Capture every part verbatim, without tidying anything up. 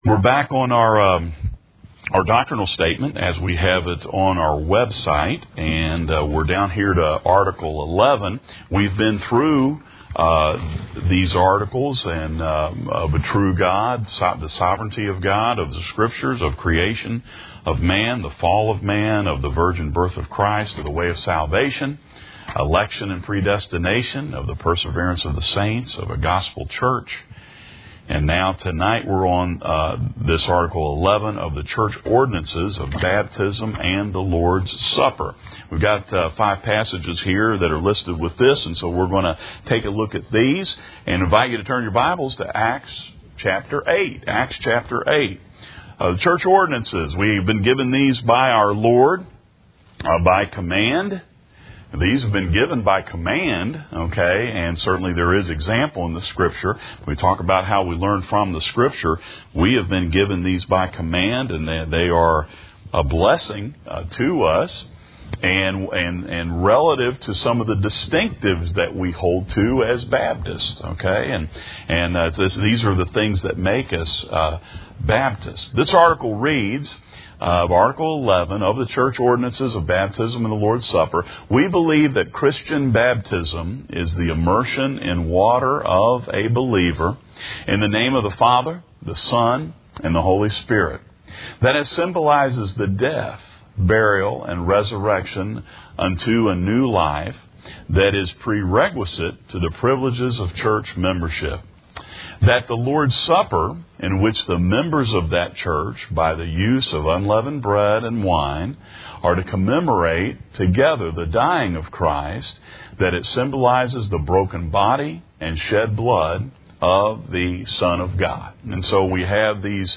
We're back on our um, our doctrinal statement as we have it on our website, and uh, we're down here to Article eleven. We've been through uh, these articles and um, of a true God, so, the sovereignty of God, of the Scriptures, of creation, of man, the fall of man, of the virgin birth of Christ, of the way of salvation, election and predestination, of the perseverance of the saints, of a gospel church. And now tonight we're on uh, this Article eleven of the church ordinances of baptism and the Lord's Supper. We've got uh, five passages here that are listed with this, and so we're going to take a look at these and invite you to turn your Bibles to Acts chapter eight. Acts chapter eight. Uh, the church ordinances, we've been given these by our Lord uh, by command. These have been given by command, okay, and certainly there is example in the Scripture. We talk about how we learn from the Scripture. We have been given these by command, and they, they are a blessing uh, to us, and and and relative to some of the distinctives that we hold to as Baptists, okay, and and uh, this, these are the things that make us uh, Baptists. This article reads. Of Article eleven of the church ordinances of baptism and the Lord's Supper, we believe that Christian baptism is the immersion in water of a believer in the name of the Father, the Son, and the Holy Spirit. That it symbolizes the death, burial, and resurrection unto a new life that is prerequisite to the privileges of church membership. That the Lord's Supper, in which the members of that church, by the use of unleavened bread and wine, are to commemorate together the dying of Christ, that it symbolizes the broken body and shed blood of the Son of God. And so we have these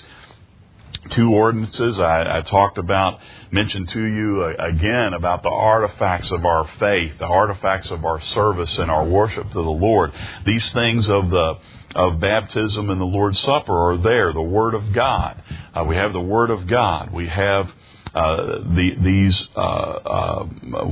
two ordinances. I, I talked about, mentioned to you uh, again about the artifacts of our faith, the artifacts of our service and our worship to the Lord. These things of the of baptism and the Lord's Supper are there. The Word of God. Uh, we have the Word of God. We have uh, the, these uh, uh,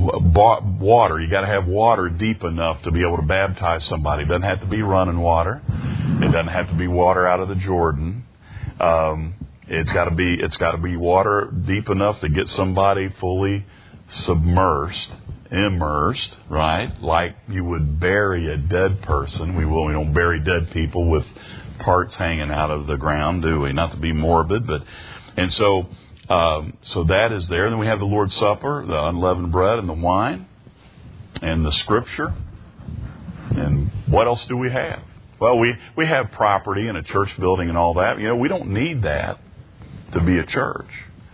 water. You got to have water deep enough to be able to baptize somebody. It doesn't have to be running water. It doesn't have to be water out of the Jordan. Um, It's got to be it's got to be water deep enough to get somebody fully submersed, immersed, right? Like you would bury a dead person. We will we don't bury dead people with parts hanging out of the ground, do we? Not to be morbid, but and so um, so that is there. And then we have the Lord's Supper, the unleavened bread and the wine, and the Scripture. And what else do we have? Well, we we have property and a church building and all that. You know, we don't need that to be a church.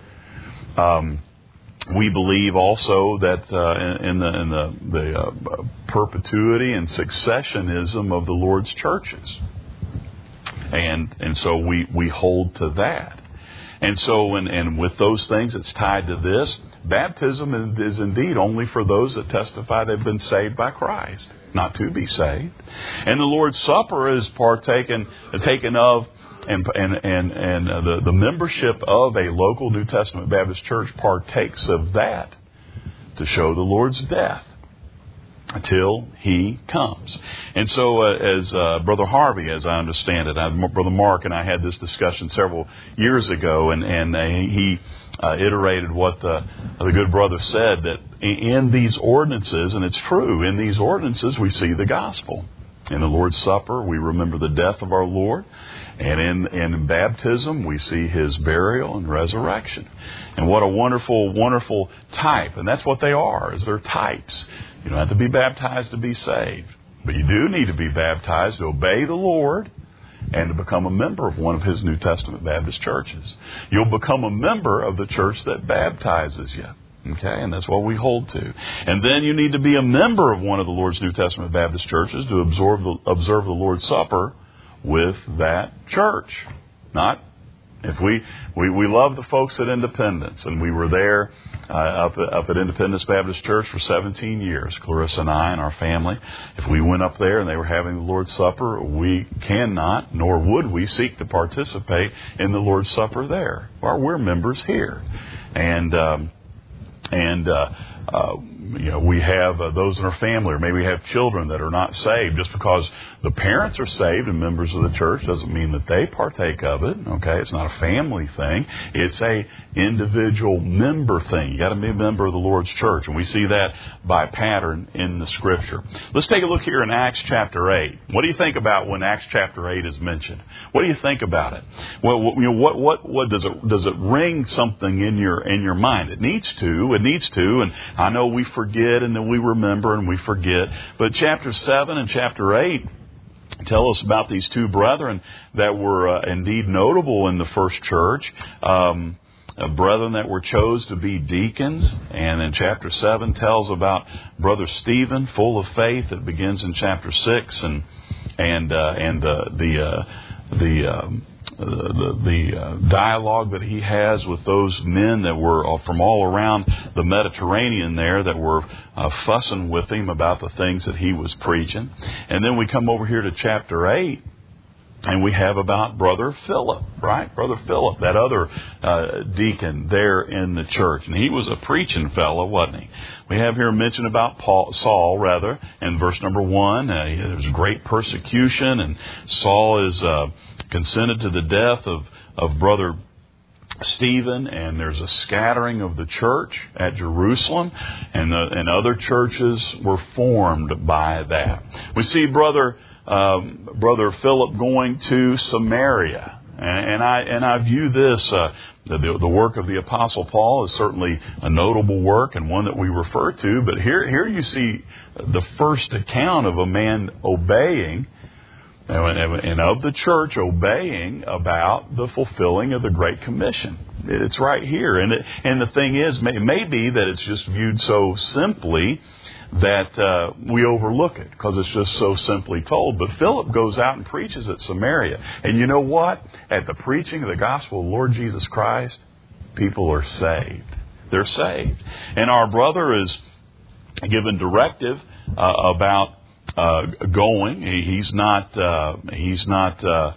Um, we believe also that uh, in, in the, in the, the uh, perpetuity and successionism of the Lord's churches. And and so we, we hold to that. And so, and, and with those things, it's tied to this. Baptism is indeed only for those that testify they've been saved by Christ, not to be saved. And the Lord's Supper is partaken, taken of, and and and, and the, the membership of a local New Testament Baptist church partakes of that to show the Lord's death until He comes. And so, uh, as uh, Brother Harvey, as I understand it, I, Brother Mark and I had this discussion several years ago, and, and uh, he uh, iterated what the, the good brother said, that in these ordinances, and it's true, in these ordinances we see the gospel. In the Lord's Supper, we remember the death of our Lord. And in, in baptism, we see His burial and resurrection. And what a wonderful, wonderful type. And that's what they are, is they're types. You don't have to be baptized to be saved. But you do need to be baptized to obey the Lord and to become a member of one of His New Testament Baptist churches. You'll become a member of the church that baptizes you. Okay, and that's what we hold to. And then you need to be a member of one of the Lord's New Testament Baptist churches to observe the, observe the Lord's Supper with that church. Not, if we, we, we love the folks at Independence, and we were there uh, up, up at Independence Baptist Church for seventeen years, Clarissa and I and our family. If we went up there and they were having the Lord's Supper, we cannot, nor would we seek to participate in the Lord's Supper there. Well, we're members here. And... Um, And uh, uh, you know, we have uh, those in our family, or maybe we have children that are not saved. Just because the parents are saved and members of the church doesn't mean that they partake of it. Okay, it's not a family thing. It's a individual member thing. You got to be a member of the Lord's church, and we see that by pattern in the Scripture. Let's take a look here in Acts chapter eight. What do you think about when Acts chapter eight is mentioned? What do you think about it? Well, you know, what what what does it does it ring something in your in your mind? It needs to. It needs to. And I know we forget, and then we remember, and we forget. But chapter seven and chapter eight tell us about these two brethren that were uh, indeed notable in the first church. Um, uh, brethren that were chose to be deacons. And in chapter seven tells about Brother Stephen, full of faith. It begins in chapter six, and and uh, and uh, the uh, the um, the, the uh, dialogue that he has with those men that were from all around the Mediterranean there that were uh, fussing with him about the things that he was preaching. And then we come over here to chapter eight, and we have about Brother Philip, right? Brother Philip, that other uh, deacon there in the church. And he was a preaching fellow, wasn't he? We have here mention about Paul, Saul, rather, in verse number one. Uh, there's great persecution, and Saul is uh, consented to the death of, of Brother Stephen, and there's a scattering of the church at Jerusalem, and, the, and other churches were formed by that. We see Brother Um, Brother Philip going to Samaria, and, and I and I view this uh, the, the work of the Apostle Paul is certainly a notable work and one that we refer to. But here here you see the first account of a man obeying, and of the church obeying about the fulfilling of the Great Commission. It's right here, and it, and the thing is, it may be that it's just viewed so simply that uh, we overlook it because it's just so simply told. But Philip goes out and preaches at Samaria. And you know what? At the preaching of the gospel of the Lord Jesus Christ, people are saved. They're saved. And our brother is given directive uh, about uh, going. He, he's not, uh, he's not uh,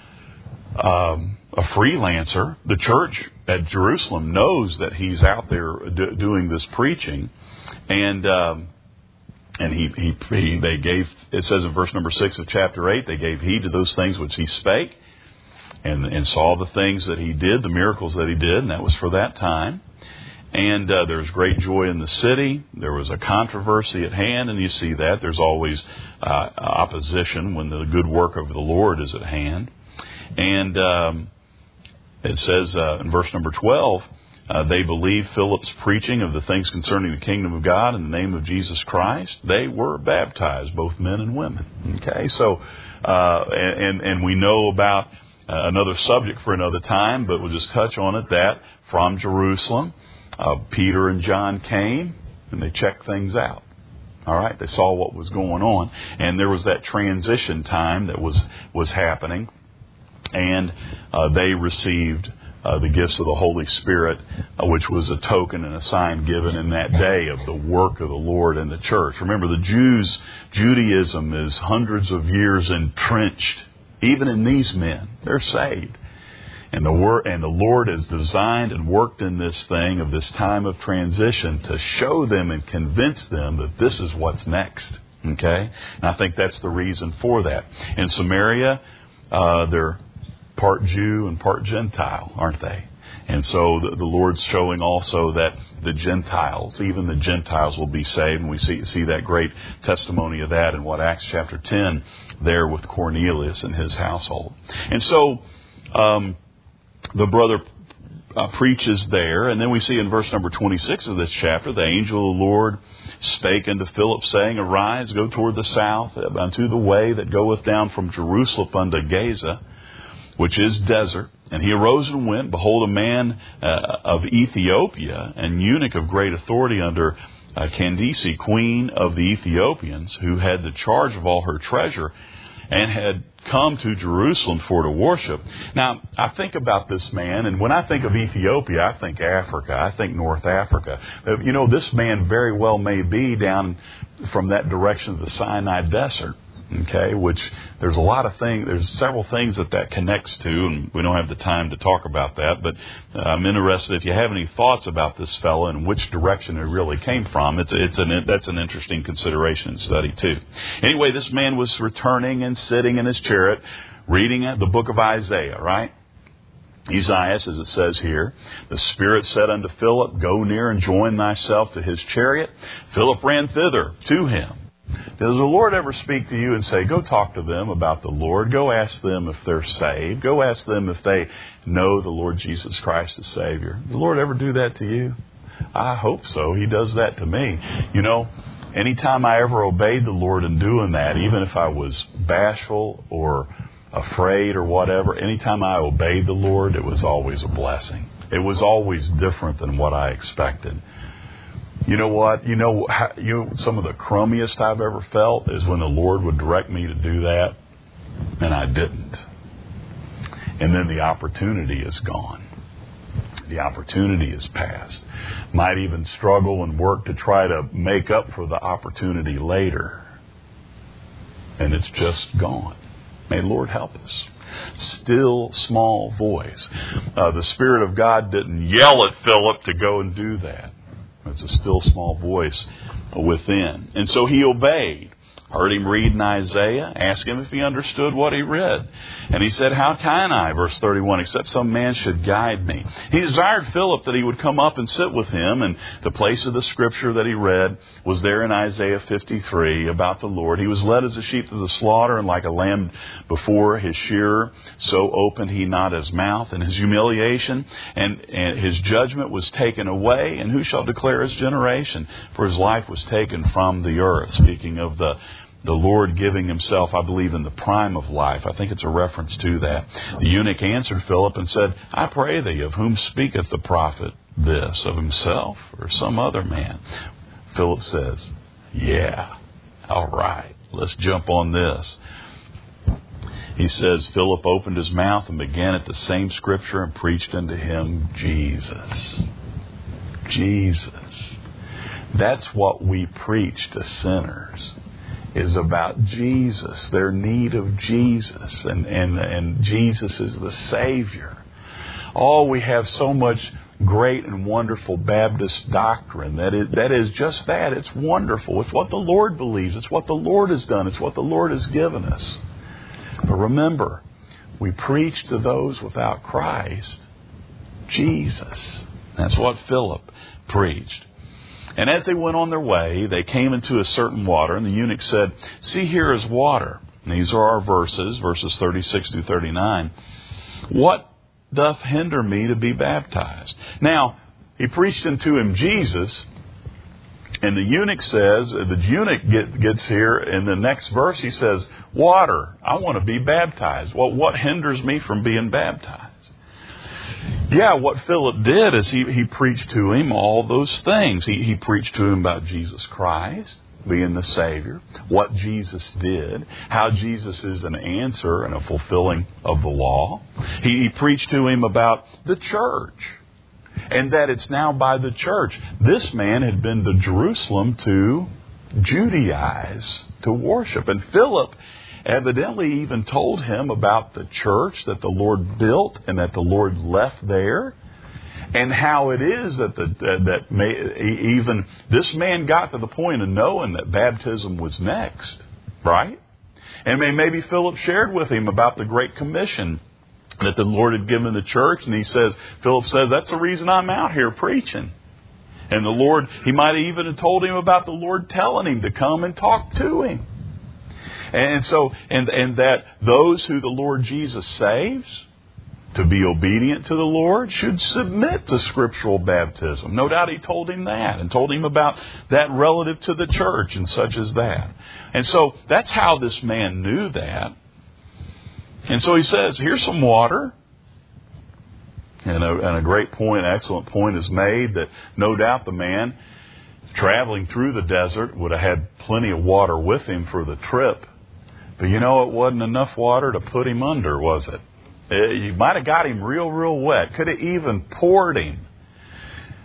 um, a freelancer. The church at Jerusalem knows that he's out there do, doing this preaching. And um, And he, he, he, they gave, it says in verse number six of chapter eight, they gave heed to those things which he spake, and, and saw the things that he did, the miracles that he did, and that was for that time. And uh, there was great joy in the city. There was a controversy at hand, and you see that. There's always uh, opposition when the good work of the Lord is at hand. And um, it says uh, in verse number twelve, Uh, they believed Philip's preaching of the things concerning the kingdom of God in the name of Jesus Christ. They were baptized, both men and women. Okay, so uh, and and we know about uh, another subject for another time, but we'll just touch on it. That from Jerusalem, uh, Peter and John came and they checked things out. All right, they saw what was going on, and there was that transition time that was was happening, and uh, they received Uh, the gifts of the Holy Spirit, uh, which was a token and a sign given in that day of the work of the Lord in the church. Remember, the Jews, Judaism is hundreds of years entrenched. Even in these men, they're saved. And the word, and the Lord has designed and worked in this thing of this time of transition to show them and convince them that this is what's next. Okay? And I think that's the reason for that. In Samaria, uh, they're part Jew and part Gentile, aren't they? And so the, the Lord's showing also that the Gentiles, even the Gentiles will be saved. And we see, see that great testimony of that in what Acts chapter ten there with Cornelius and his household. And so um, the brother uh, preaches there. And then we see in verse number twenty-six of this chapter, the angel of the Lord spake unto Philip, saying, Arise, go toward the south, unto the way that goeth down from Jerusalem unto Gaza, which is desert. And he arose and went. Behold, a man uh, of Ethiopia, an eunuch of great authority under uh, Candace, queen of the Ethiopians, who had the charge of all her treasure, and had come to Jerusalem for to worship. Now, I think about this man, and when I think of Ethiopia, I think Africa. I think North Africa. Uh, you know, this man very well may be down from that direction of the Sinai desert. Okay, which there's a lot of things, there's several things that that connects to, and we don't have the time to talk about that, but uh, I'm interested if you have any thoughts about this fellow and which direction it really came from. It's, it's an, that's an interesting consideration and study too. Anyway, this man was returning and sitting in his chariot, reading the book of Isaiah, right? Isaiah, as it says here, the Spirit said unto Philip, go near and join thyself to his chariot. Philip ran thither to him. Does the Lord ever speak to you and say, go talk to them about the Lord? Go ask them if they're saved. Go ask them if they know the Lord Jesus Christ as Savior. Does the Lord ever do that to you? I hope so. He does that to me. You know, anytime I ever obeyed the Lord in doing that, even if I was bashful or afraid or whatever, anytime I obeyed the Lord, it was always a blessing. It was always different than what I expected. You know what? You know, you know, some of the crummiest I've ever felt is when the Lord would direct me to do that, and I didn't. And then the opportunity is gone. The opportunity is past. Might even struggle and work to try to make up for the opportunity later. And it's just gone. May the Lord help us. Still small voice. Uh, the Spirit of God didn't yell at Philip to go and do that. It's a still small voice within. And so he obeyed. Heard him read in Isaiah. Asked him if he understood what he read. And he said, how can I, verse thirty-one, except some man should guide me? He desired Philip that he would come up and sit with him. And the place of the scripture that he read was there in Isaiah fifty-three about the Lord. He was led as a sheep to the slaughter, and like a lamb before his shearer, so opened he not his mouth. And his humiliation and, and his judgment was taken away. And who shall declare his generation? For his life was taken from the earth. Speaking of the The Lord giving himself, I believe, in the prime of life. I think it's a reference to that. The eunuch answered Philip and said, I pray thee, of whom speaketh the prophet this? Of himself or some other man? Philip says, yeah, all right, let's jump on this. He says, Philip opened his mouth and began at the same scripture and preached unto him Jesus. Jesus. That's what we preach to sinners. Is about Jesus, their need of Jesus, and, and, and Jesus is the Savior. Oh, we have so much great and wonderful Baptist doctrine that is, that is just that. It's wonderful. It's what the Lord believes. It's what the Lord has done. It's what the Lord has given us. But remember, we preach to those without Christ, Jesus. That's what Philip preached. And as they went on their way, they came into a certain water, and the eunuch said, see, here is water. And these are our verses, verses thirty-six through thirty-nine. What doth hinder me to be baptized? Now, he preached unto him Jesus, and the eunuch says, the eunuch get, gets here, in the next verse he says, water, I want to be baptized. Well, what hinders me from being baptized? Yeah, what Philip did is he, he preached to him all those things. He, he preached to him about Jesus Christ being the Savior, what Jesus did, how Jesus is an answer and a fulfilling of the law. He, he preached to him about the church, and that it's now by the church. This man had been to Jerusalem to Judaize, to worship. And Philip evidently even told him about the church that the Lord built and that the Lord left there, and how it is that the, that may, even this man got to the point of knowing that baptism was next, right? And maybe Philip shared with him about the Great Commission that the Lord had given the church, and he says, Philip says, that's the reason I'm out here preaching. And the Lord, he might have even told him about the Lord telling him to come and talk to him. And so, and, and that those who the Lord Jesus saves, to be obedient to the Lord, should submit to scriptural baptism. No doubt he told him that, and told him about that relative to the church and such as that. And so that's how this man knew that. And so he says, here's some water. And a, and a great point, excellent point is made that no doubt the man traveling through the desert would have had plenty of water with him for the trip. But you know, it wasn't enough water to put him under, was it? it you might have got him real, real wet. Could have even poured him.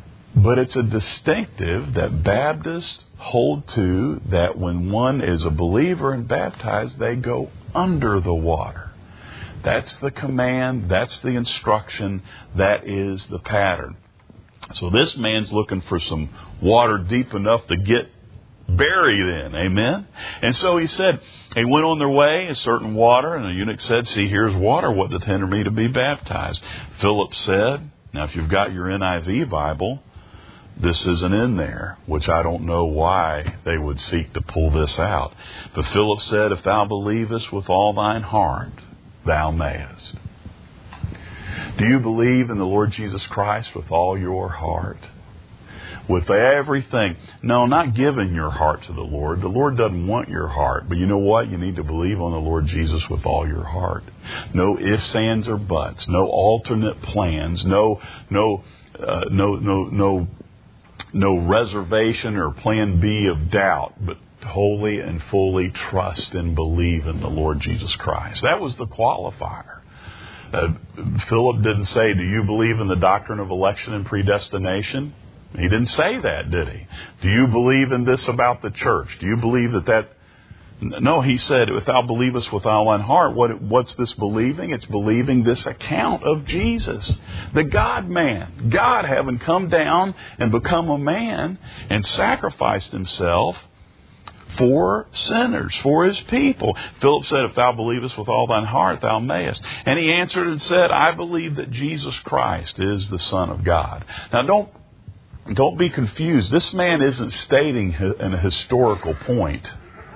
But it's a distinctive that Baptists hold to, that when one is a believer and baptized, they go under the water. That's the command. That's the instruction. That is the pattern. So this man's looking for some water deep enough to get buried in. Amen? And so he said, they went on their way, a certain water, and the eunuch said, see, here's water. What doth hinder me to be baptized? Philip said, now if you've got your N I V Bible, this isn't in there, which I don't know why they would seek to pull this out. But Philip said, if thou believest with all thine heart, thou mayest. Do you believe in the Lord Jesus Christ with all your heart? With everything? No, not giving your heart to the Lord. The Lord doesn't want your heart. But you know what? You need to believe on the Lord Jesus with all your heart. No ifs, ands, or buts. No alternate plans. No, no, uh, no, no, no, no reservation or plan B of doubt. But wholly and fully trust and believe in the Lord Jesus Christ. That was the qualifier. Uh, Philip didn't say, do you believe in the doctrine of election and predestination? He didn't say that, did he? Do you believe in this about the church? Do you believe that that... No, he said, if thou believest with all thine heart, what, what's this believing? It's believing this account of Jesus, the God-man. God having come down and become a man and sacrificed himself for sinners, for his people. Philip said, if thou believest with all thine heart, thou mayest. And he answered and said, I believe that Jesus Christ is the Son of God. Now don't Don't be confused. This man isn't stating a historical point.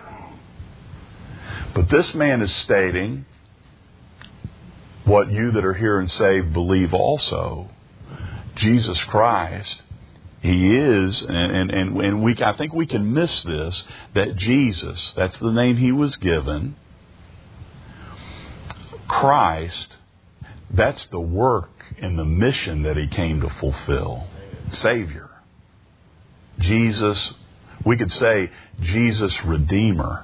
But this man is stating what you that are here and saved believe also. Jesus Christ, He is, and, and, and we, I think we can miss this, that Jesus, that's the name He was given, Christ, that's the work and the mission that He came to fulfill. Savior. Jesus, we could say Jesus Redeemer.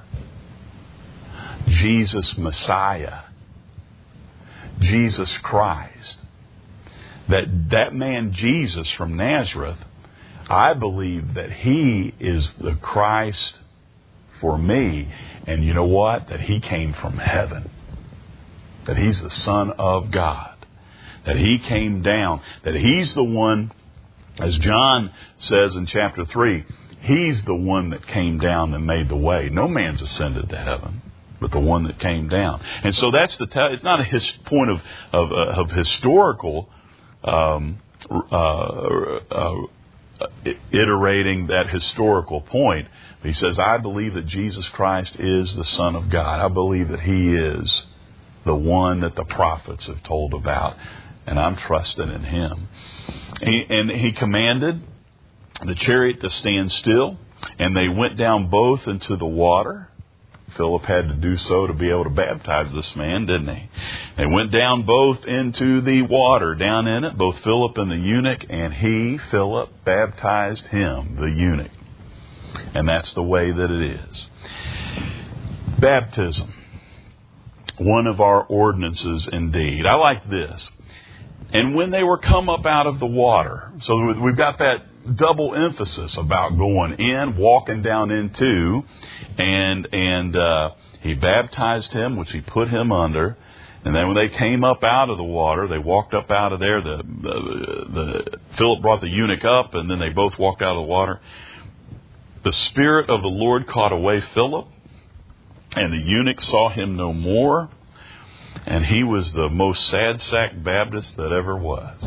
Jesus Messiah. Jesus Christ. That that man Jesus from Nazareth, I believe that He is the Christ for me. And you know what? That He came from heaven. That He's the Son of God. That He came down. That He's the one, as John says in chapter three, He's the one that came down and made the way. No man's ascended to heaven, but the one that came down. And so that's the, te- it's not a his point of, of, uh, of historical, um, uh, uh, iterating that historical point. He says, I believe that Jesus Christ is the Son of God. I believe that He is the one that the prophets have told about. And I'm trusting in Him. He, and He commanded the chariot to stand still. And they went down both into the water. Philip had to do so to be able to baptize this man, didn't he? They went down both into the water, down in it, both Philip and the eunuch. And he, Philip, baptized him, the eunuch. And that's the way that it is. Baptism. One of our ordinances indeed. I like this. And when they were come up out of the water, so we've got that double emphasis about going in, walking down into, and and uh, He baptized him, which He put him under. And then when they came up out of the water, they walked up out of there. The, the, the Philip brought the eunuch up, and then they both walked out of the water. The Spirit of the Lord caught away Philip, and the eunuch saw him no more. And he was the most sad sack Baptist that ever was.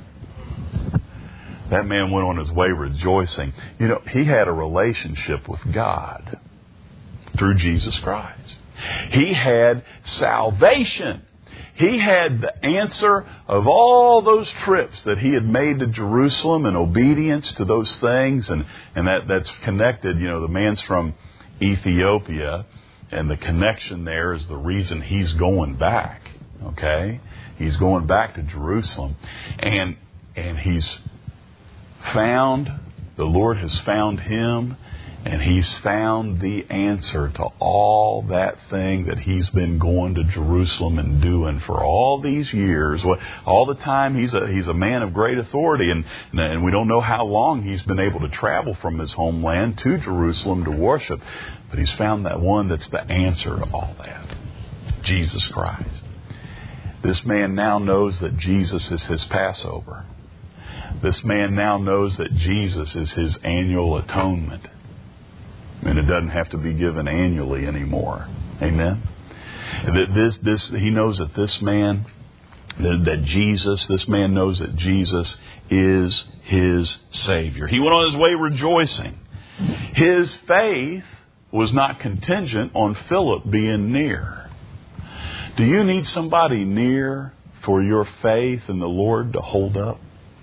That man went on his way rejoicing. You know, he had a relationship with God through Jesus Christ. He had salvation. He had the answer of all those trips that he had made to Jerusalem in obedience to those things. And, and that, that's connected. You know, the man's from Ethiopia. And the connection there is the reason he's going back. Okay? He's going back to Jerusalem. And and he's found, the Lord has found him And he's found the answer to all that thing that he's been going to Jerusalem and doing for all these years. All the time he's a he's a man of great authority, and, and we don't know how long he's been able to travel from his homeland to Jerusalem to worship. But he's found that one that's the answer to all that. Jesus Christ. This man now knows that Jesus is his Passover. This man now knows that Jesus is his annual atonement. And it doesn't have to be given annually anymore. Amen? That this, this, he knows that this man, that, that Jesus, this man knows that Jesus is his Savior. He went on his way rejoicing. His faith was not contingent on Philip being near. Do you need somebody near for your faith in the Lord to hold up?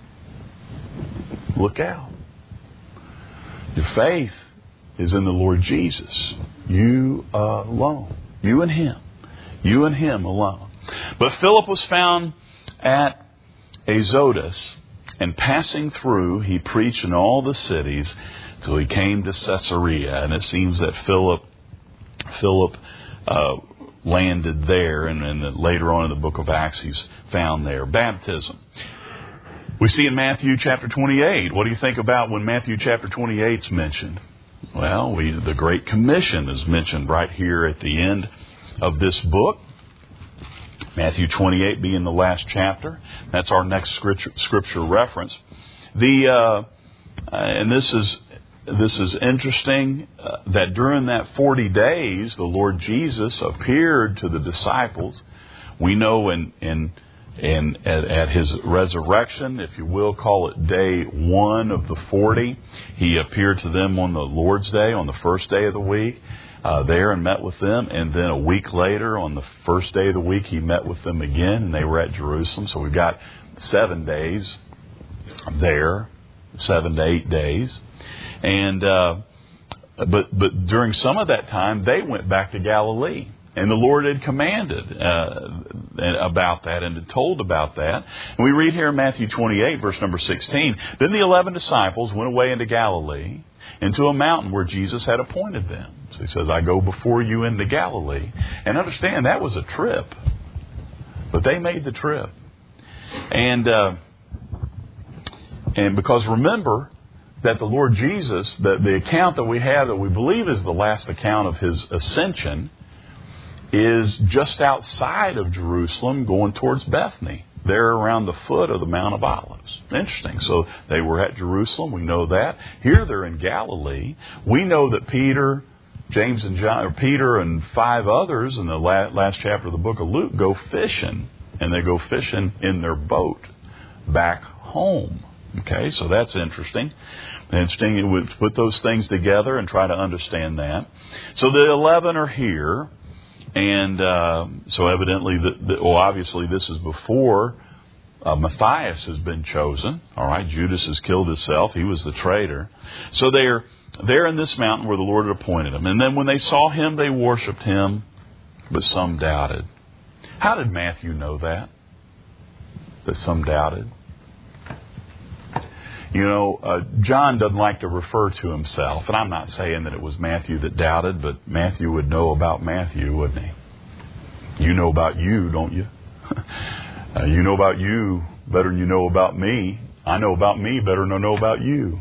Look out. Your faith is in the Lord Jesus. You alone. You and Him. You and Him alone. But Philip was found at Azotus, and passing through, he preached in all the cities till he came to Caesarea. And it seems that Philip, Philip uh, landed there, and then later on in the book of Acts, he's found there. Baptism. We see in Matthew chapter twenty-eight. What do you think about when Matthew chapter twenty-eight is mentioned? Well, we, the Great Commission is mentioned right here at the end of this book. Matthew twenty-eight being the last chapter. That's our next scripture, scripture reference. The uh, and this is this is interesting uh, that during that forty days, the Lord Jesus appeared to the disciples. We know in in And at, at his resurrection, if you will, call it day one of the forty, he appeared to them on the Lord's Day, on the first day of the week, uh, there and met with them. And then a week later, on the first day of the week, he met with them again, and they were at Jerusalem. So we've got seven days there, seven to eight days. And uh, but but during some of that time, they went back to Galilee. And the Lord had commanded uh, about that and had told about that. And we read here in Matthew twenty-eight, verse number sixteen, Then the eleven disciples went away into Galilee, into a mountain where Jesus had appointed them. So he says, I go before you into Galilee. And understand, that was a trip. But they made the trip. And, uh, and because remember that the Lord Jesus, the, the account that we have that we believe is the last account of His ascension, is just outside of Jerusalem going towards Bethany. There around the foot of the Mount of Olives. Interesting. So they were at Jerusalem. We know that. Here they're in Galilee. We know that Peter, James and John, or Peter and five others in the last chapter of the book of Luke go fishing. And they go fishing in their boat back home. Okay, so that's interesting. Interesting. It would put those things together and try to understand that. So the eleven are here. And uh, so evidently, the, the, well, obviously this is before uh, Matthias has been chosen. All right, Judas has killed himself. He was the traitor. So they're there in this mountain where the Lord had appointed him. And then when they saw him, they worshipped him, but some doubted. How did Matthew know that? That some doubted? You know, uh, John doesn't like to refer to himself, and I'm not saying that it was Matthew that doubted, but Matthew would know about Matthew, wouldn't he? You know about you, don't you? uh, you know about you better than you know about me. I know about me better than I know about you.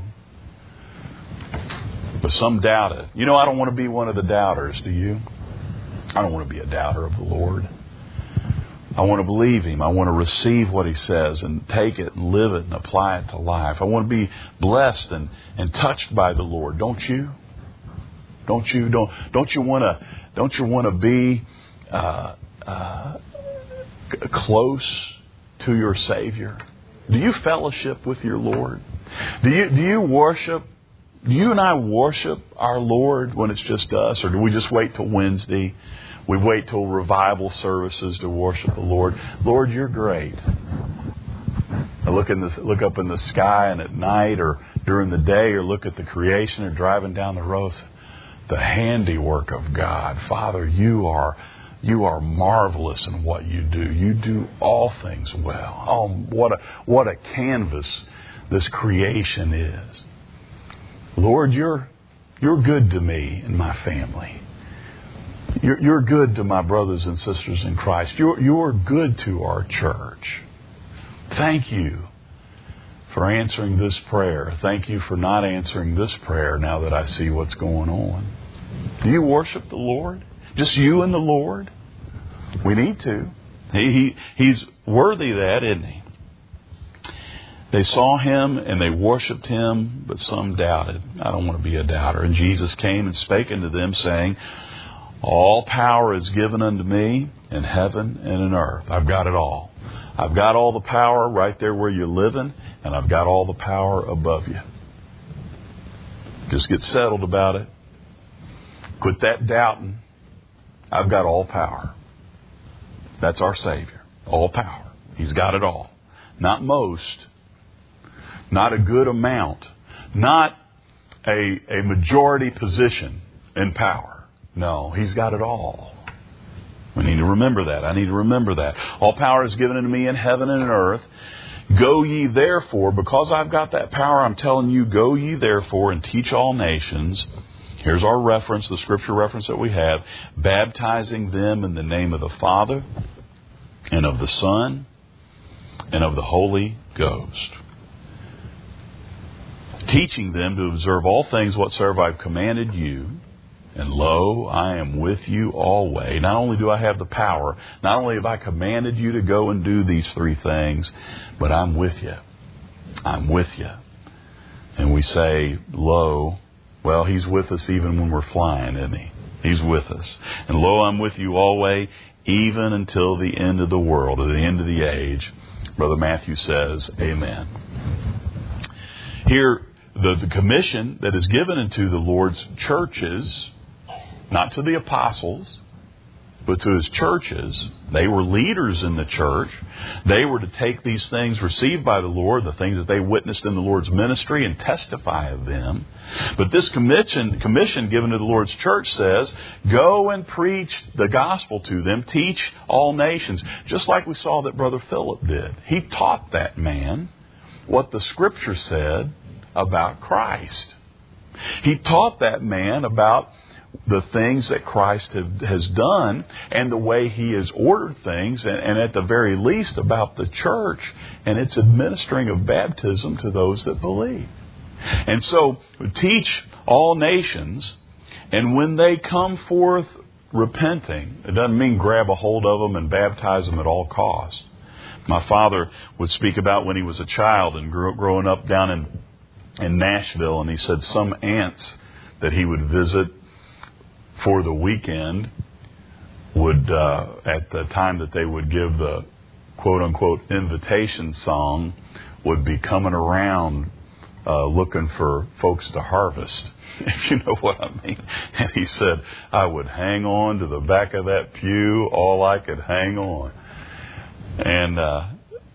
But some doubted. You know, I don't want to be one of the doubters, do you? I don't want to be a doubter of the Lord. I want to believe Him. I want to receive what He says and take it and live it and apply it to life. I want to be blessed and, and touched by the Lord. Don't you? Don't you? Don't don't you want to? Don't you want to be uh, uh, c- close to your Savior? Do you fellowship with your Lord? Do you do you worship? Do you and I worship our Lord when it's just us, or do we just wait till Wednesday? We wait till revival services to worship the Lord. Lord, you're great. I look in the look up in the sky, and at night or during the day, or look at the creation, or driving down the road. The handiwork of God, Father, you are you are marvelous in what you do. You do all things well. Oh, what a what a canvas this creation is. Lord, you're You're good to me and my family. You're, you're good to my brothers and sisters in Christ. You're, you're good to our church. Thank you for answering this prayer. Thank you for not answering this prayer now that I see what's going on. Do you worship the Lord? Just you and the Lord? We need to. He, he He's worthy of that, isn't He? They saw Him and they worshiped Him, but some doubted. I don't want to be a doubter. And Jesus came and spake unto them, saying, all power is given unto me in heaven and in earth. I've got it all. I've got all the power right there where you're living, and I've got all the power above you. Just get settled about it. Quit that doubting. I've got all power. That's our Savior. All power. He's got it all. Not most. Not a good amount. Not a, a majority position in power. No, He's got it all. We need to remember that. I need to remember that. All power is given unto me in heaven and in earth. Go ye therefore, because I've got that power, I'm telling you, go ye therefore and teach all nations. Here's our reference, the scripture reference that we have. Baptizing them in the name of the Father and of the Son and of the Holy Ghost. Teaching them to observe all things whatsoever I've commanded you. And lo, I am with you always. Not only do I have the power, not only have I commanded you to go and do these three things, but I'm with you. I'm with you. And we say, lo, well, He's with us even when we're flying, isn't He? He's with us. And lo, I'm with you always, even until the end of the world, or the end of the age. Brother Matthew says, amen. Here, the, the commission that is given unto the Lord's churches, not to the apostles, but to His churches. They were leaders in the church. They were to take these things received by the Lord, the things that they witnessed in the Lord's ministry, and testify of them. But this commission, commission given to the Lord's church says, go and preach the gospel to them. Teach all nations. Just like we saw that Brother Philip did. He taught that man what the Scripture said about Christ. He taught that man about the things that Christ have, has done and the way He has ordered things, and, and at the very least about the church and its administering of baptism to those that believe. And so teach all nations, and when they come forth repenting, it doesn't mean grab a hold of them and baptize them at all costs. My father would speak about when he was a child and grew, growing up down in, in Nashville, and he said some aunts that he would visit for the weekend would, uh, at the time that they would give the quote-unquote invitation song, would be coming around uh, looking for folks to harvest, if you know what I mean. And he said, I would hang on to the back of that pew all I could hang on. And uh,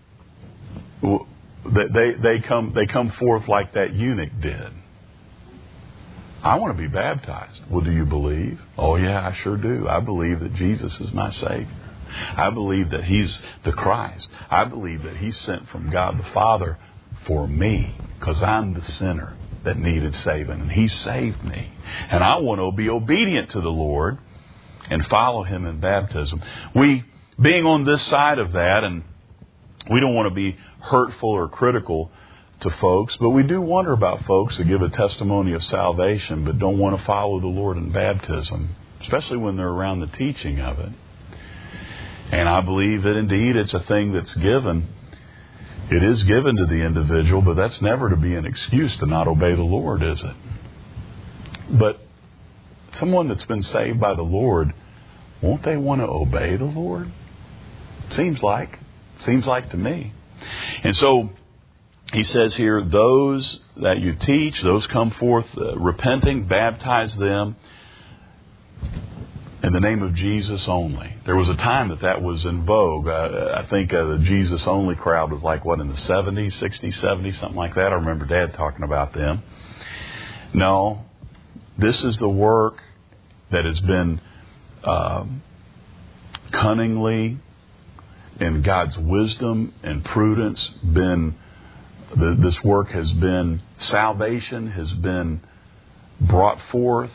they, they, come, they come forth like that eunuch did. I want to be baptized. Well, do you believe? Oh, yeah, I sure do. I believe that Jesus is my Savior. I believe that He's the Christ. I believe that He's sent from God the Father for me, because I'm the sinner that needed saving, and He saved me. And I want to be obedient to the Lord and follow Him in baptism. We, being on this side of that, and we don't want to be hurtful or critical to folks, but we do wonder about folks that give a testimony of salvation but don't want to follow the Lord in baptism, especially when they're around the teaching of it. And I believe that indeed it's a thing that's given. It is given to the individual, but that's never to be an excuse to not obey the Lord, is it? But someone that's been saved by the Lord, won't they want to obey the Lord? Seems like. Seems like to me. And so he says here, those that you teach, those come forth uh, repenting, baptize them in the name of Jesus only. There was a time that that was in vogue. Uh, I think uh, the Jesus only crowd was like, what, in the seventies, sixties, seventies, something like that. I remember Dad talking about them. No, this is the work that has been um, cunningly, in God's wisdom and prudence, been The, this work has been, salvation has been brought forth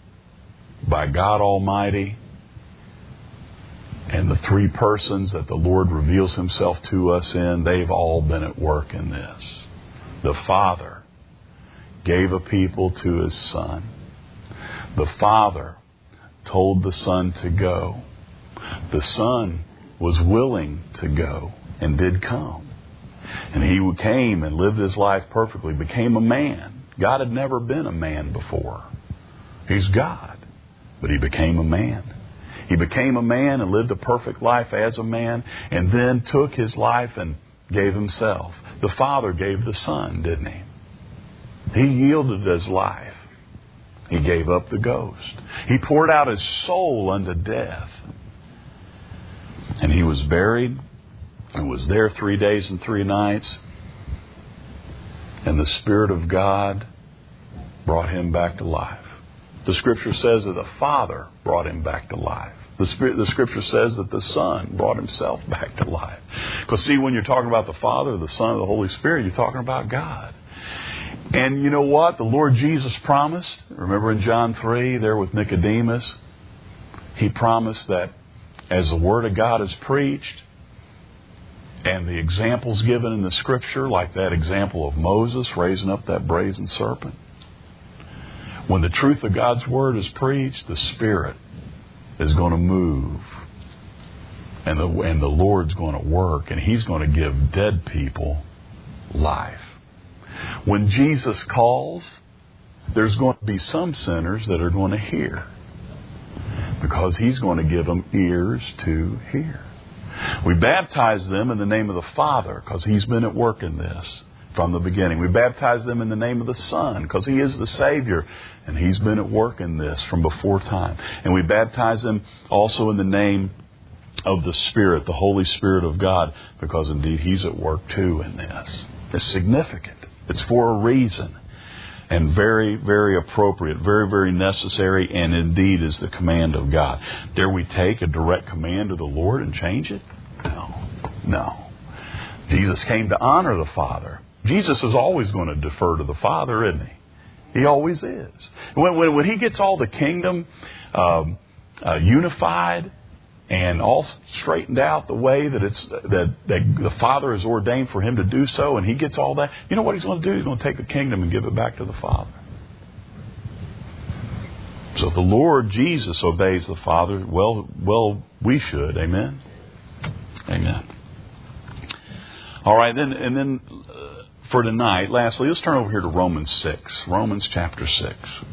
by God Almighty, and the three persons that the Lord reveals Himself to us in, they've all been at work in this. The Father gave a people to His Son. The Father told the Son to go. The Son was willing to go and did come. And He came and lived His life perfectly, became a man. God had never been a man before. He's God, but He became a man. He became a man and lived a perfect life as a man, and then took His life and gave Himself. The Father gave the Son, didn't He? He yielded His life. He gave up the ghost. He poured out His soul unto death. And He was buried and was there three days and three nights. And the Spirit of God brought Him back to life. The Scripture says that the Father brought Him back to life. The, Spirit, the Scripture says that the Son brought Himself back to life. Because see, when you're talking about the Father, the Son, and the Holy Spirit, you're talking about God. And you know what? The Lord Jesus promised, remember in John three, there with Nicodemus, He promised that as the Word of God is preached, and the examples given in the Scripture, like that example of Moses raising up that brazen serpent, when the truth of God's Word is preached, the Spirit is going to move. And the, and the Lord's going to work. And He's going to give dead people life. When Jesus calls, there's going to be some sinners that are going to hear. Because He's going to give them ears to hear. We baptize them in the name of the Father because He's been at work in this from the beginning. We baptize them in the name of the Son because He is the Savior and He's been at work in this from before time. And we baptize them also in the name of the Spirit, the Holy Spirit of God, because indeed He's at work too in this. It's significant. It's for a reason. And very, very appropriate, very, very necessary, and indeed is the command of God. Dare we take a direct command of the Lord and change it? No. No. Jesus came to honor the Father. Jesus is always going to defer to the Father, isn't He? He always is. When, when, when He gets all the kingdom um, uh, unified and all straightened out the way that it's that, that the Father has ordained for Him to do so, and He gets all that, you know what He's going to do? He's going to take the kingdom and give it back to the Father. So if the Lord Jesus obeys the Father, well, well, we should. Amen? Amen. All right, then, and then uh, for tonight, lastly, let's turn over here to Romans six. Romans chapter six.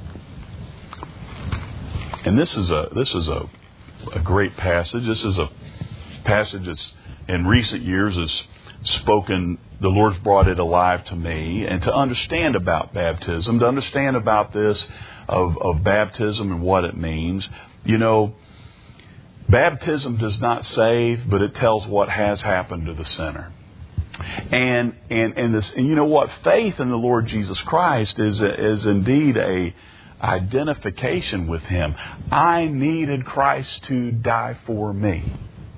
And this is a this is a a great passage. This is a passage that's in recent years has spoken, the Lord's brought it alive to me. And to understand about baptism, to understand about this of, of baptism and what it means, you know, baptism does not save, but it tells what has happened to the sinner. And and and this, and you know what? Faith in the Lord Jesus Christ is is indeed a identification with Him. I needed Christ to die for me.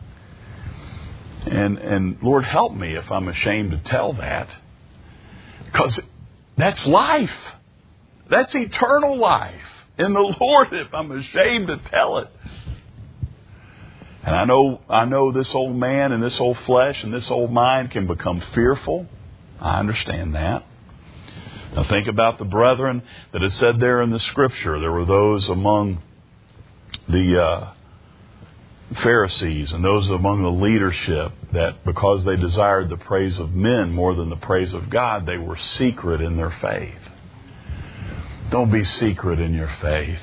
And and Lord, help me if I'm ashamed to tell that. Because that's life. That's eternal life in the Lord if I'm ashamed to tell it. And I know I know this old man and this old flesh and this old mind can become fearful. I understand that. Now think about the brethren that is said there in the Scripture. There were those among the uh, Pharisees and those among the leadership that because they desired the praise of men more than the praise of God, they were secret in their faith. Don't be secret in your faith.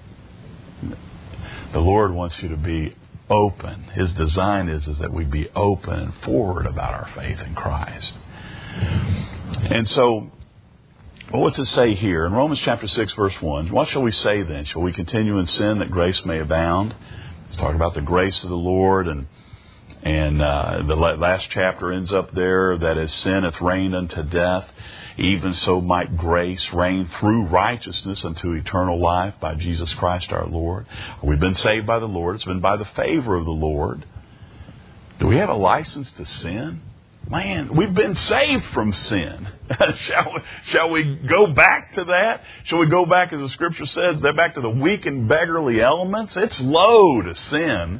The Lord wants you to be open. His design is, is that we be open and forward about our faith in Christ. And so, well, what's it say here? In Romans chapter six, verse one, what shall we say then? Shall we continue in sin that grace may abound? It's talking about the grace of the Lord. And and uh, the last chapter ends up there, that as sin hath reigned unto death, even so might grace reign through righteousness unto eternal life by Jesus Christ our Lord. We've been saved by the Lord. It's been by the favor of the Lord. Do we have a license to sin? Man, we've been saved from sin. shall, we, shall we go back to that? Shall we go back, as the Scripture says, back to the weak and beggarly elements? It's low to sin.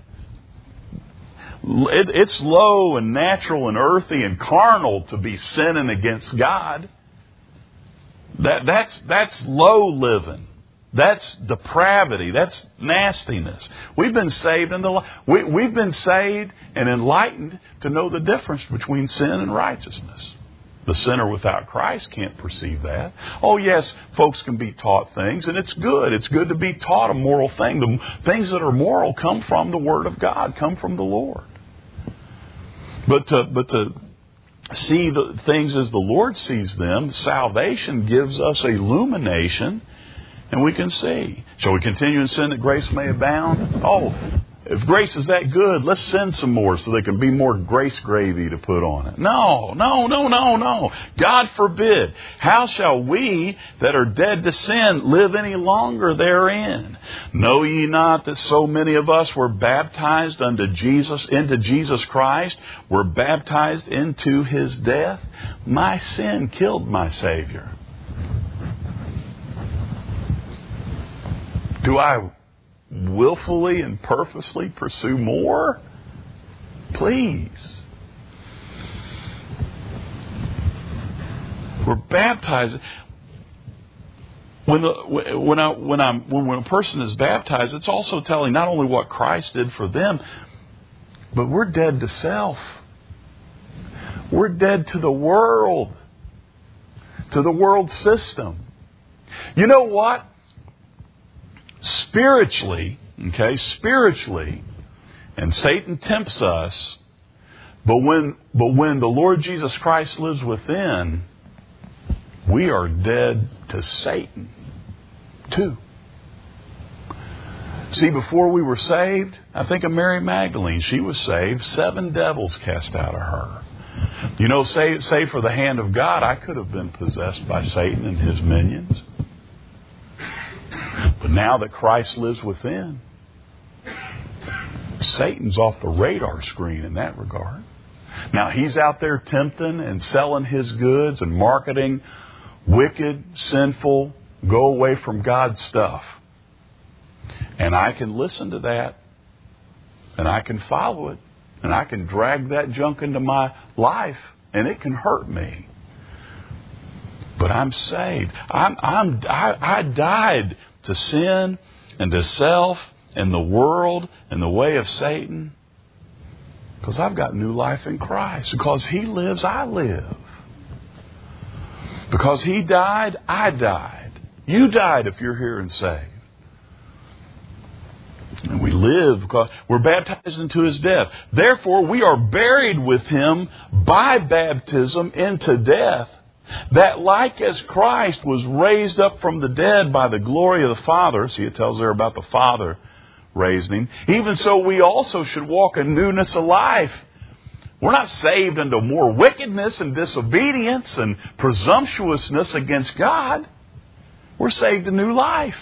It, it's low and natural and earthy and carnal to be sinning against God. That, that's, that's low living. That's depravity. That's nastiness. We've been saved in the we, we've been saved and enlightened to know the difference between sin and righteousness. The sinner without Christ can't perceive that. Oh yes, folks can be taught things, and it's good. It's good to be taught a moral thing. The things that are moral come from the Word of God, come from the Lord. But to, but to see the things as the Lord sees them, salvation gives us illumination, and we can see. Shall we continue in sin that grace may abound? Oh, if grace is that good, let's send some more so there can be more grace gravy to put on it. No, no, no, no, no. God forbid. How shall we that are dead to sin live any longer therein? Know ye not that so many of us were baptized unto Jesus, into Jesus Christ, were baptized into His death? My sin killed my Savior. Do I willfully and purposely pursue more? Please. We're baptized. When the when I when I'm when, when a person is baptized, it's also telling not only what Christ did for them, but we're dead to self. We're dead to the world, to the world system. You know what? Spiritually, okay, spiritually, and Satan tempts us, but when but when the Lord Jesus Christ lives within, we are dead to Satan too. See, before we were saved, I think of Mary Magdalene. She was saved, seven devils cast out of her. You know, say, say for the hand of God, I could have been possessed by Satan and his minions. But now that Christ lives within, Satan's off the radar screen in that regard. Now he's out there tempting and selling his goods and marketing wicked, sinful, go away from God stuff. And I can listen to that, and I can follow it, and I can drag that junk into my life, and it can hurt me. But I'm saved. I'm, I'm, I, I died to sin and to self and the world and the way of Satan because I've got new life in Christ. Because He lives, I live. Because He died, I died. You died if you're here and saved. And we live because we're baptized into His death. Therefore, we are buried with Him by baptism into death, that like as Christ was raised up from the dead by the glory of the Father, see it tells there about the Father raising Him, even so we also should walk in newness of life. We're not saved into more wickedness and disobedience and presumptuousness against God. We're saved to new life.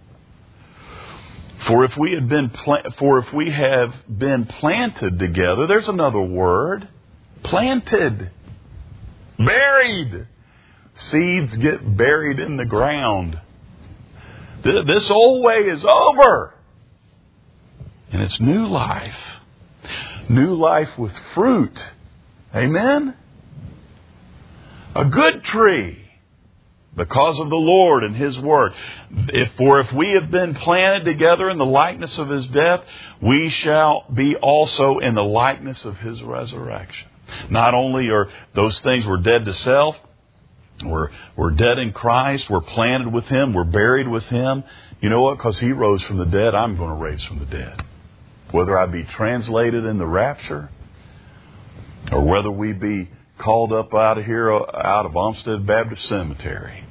For if we had been pla- for if we have been planted together, there's another word, planted, buried. Seeds get buried in the ground. This old way is over. And it's new life. New life with fruit. Amen? A good tree. Because of the Lord and His Word. If, for if we have been planted together in the likeness of His death, we shall be also in the likeness of His resurrection. Not only are those things, we're dead to self, we're, we're dead in Christ, we're planted with Him, we're buried with Him. You know what? Because He rose from the dead, I'm going to raise from the dead. Whether I be translated in the rapture, or whether we be called up out of here, out of Olmsted Baptist Cemetery,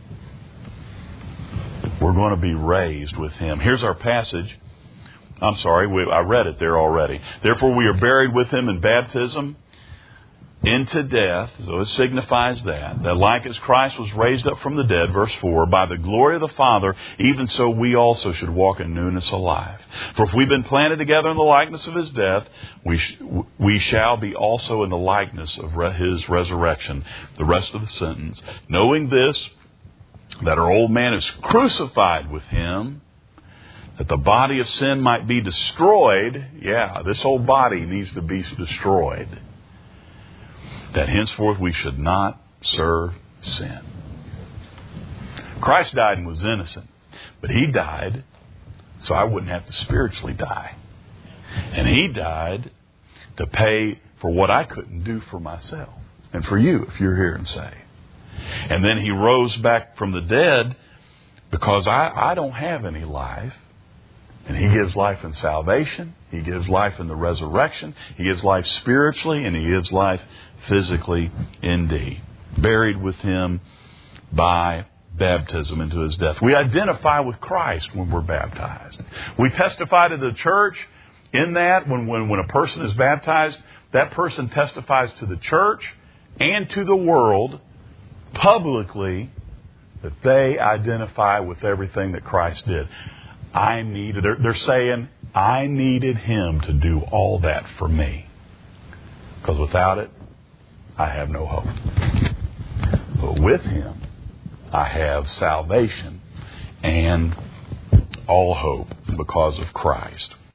we're going to be raised with Him. Here's our passage. I'm sorry, we, I read it there already. Therefore we are buried with Him in baptism, into death, so it signifies that, that like as Christ was raised up from the dead, verse four, by the glory of the Father, even so we also should walk in newness of life. For if we've been planted together in the likeness of His death, we sh- we shall be also in the likeness of re- His resurrection. The rest of the sentence. Knowing this, that our old man is crucified with Him, that the body of sin might be destroyed. Yeah, this old body needs to be destroyed. That henceforth we should not serve sin. Christ died and was innocent, but He died so I wouldn't have to spiritually die. And He died to pay for what I couldn't do for myself. And for you, if you're here and say. And then He rose back from the dead because I, I don't have any life. And He gives life in salvation. He gives life in the resurrection. He gives life spiritually, and He gives life physically indeed. Buried with Him by baptism into His death. We identify with Christ when we're baptized. We testify to the church in that when, when, when a person is baptized, that person testifies to the church and to the world publicly that they identify with everything that Christ did. I needed, they're, they're saying, I needed Him to do all that for me. Because without it, I have no hope. But with Him, I have salvation and all hope because of Christ.